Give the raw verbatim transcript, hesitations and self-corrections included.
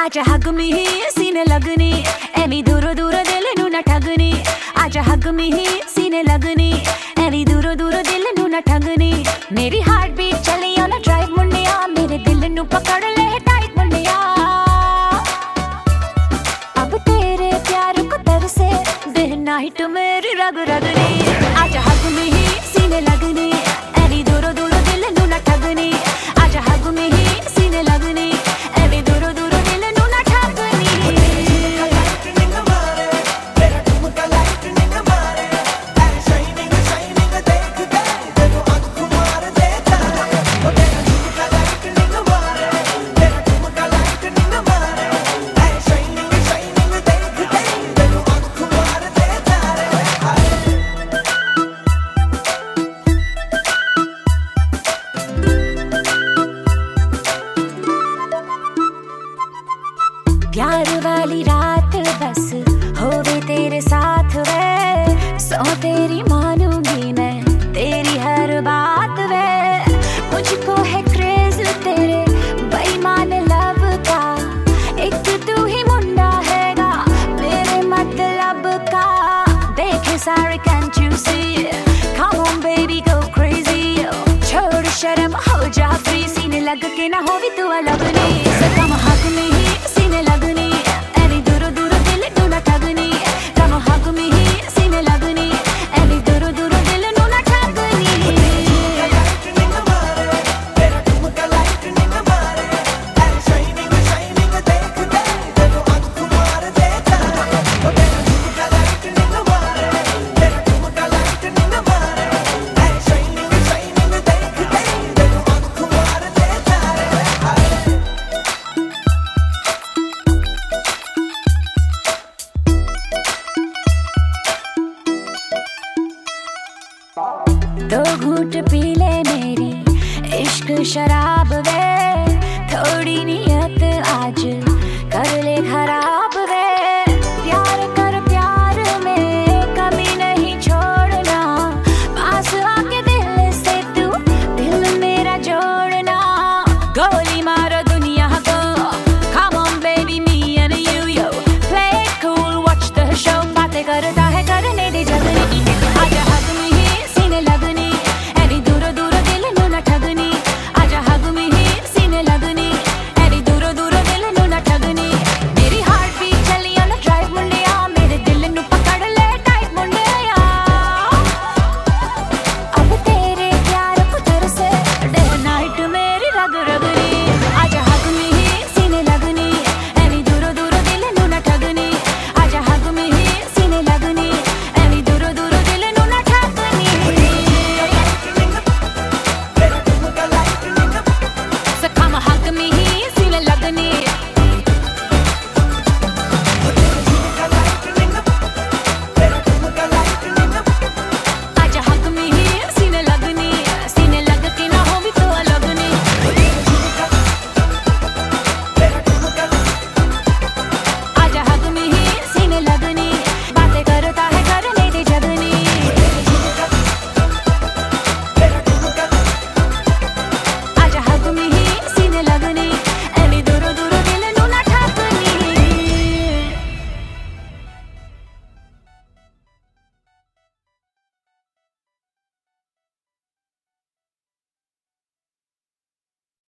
आजा हग में ही सीने लगनी, एवी दूरो दूरो दिल नू ना ठगनी। आजा हग में ही सीने लगनी, एवी दूरो दूरो दिल नू ना ठगनी। मेरी हार्ट बीट चली ऑन अ ड्राइव मुंडिया, मेरे दिल नू पकड़ ले टाइट मुंडिया। अब तेरे प्यार को तरसे दिन नाइट मेरी रग रगनी। आजा हग में ही सीने लगनी, एवी दूरो दूरो दिल नू ना ठगनी। आजा हग में ही सीने लगनी, एवी दूरो दूरो दिल नू ना ठगनी। प्यार वाली रात बस होवे तेरे साथ वे, सौ तेरी मानूंगी मैं तेरी हर बात वे। मुझको है क्रेज तेरे बेईमान लव का, एक तू ही मुंडा हैगा मेरे मतलब का। देखे सारे can't you see, come on baby go crazy। छोड़ शर्म हो जा फ्री, सीने लग के ना हो भी तू अलग नहीं। कम हक में ही सीने लगनी, एवी दूरो दूरो दिल नू ना ठगनी। कम हक में ही सीने लगनी, एवी दूरो दूरो दिल नू ना ठगनी। दो घूंट पी ले मेरी इश्क शराब वे, थोड़ी नियत आज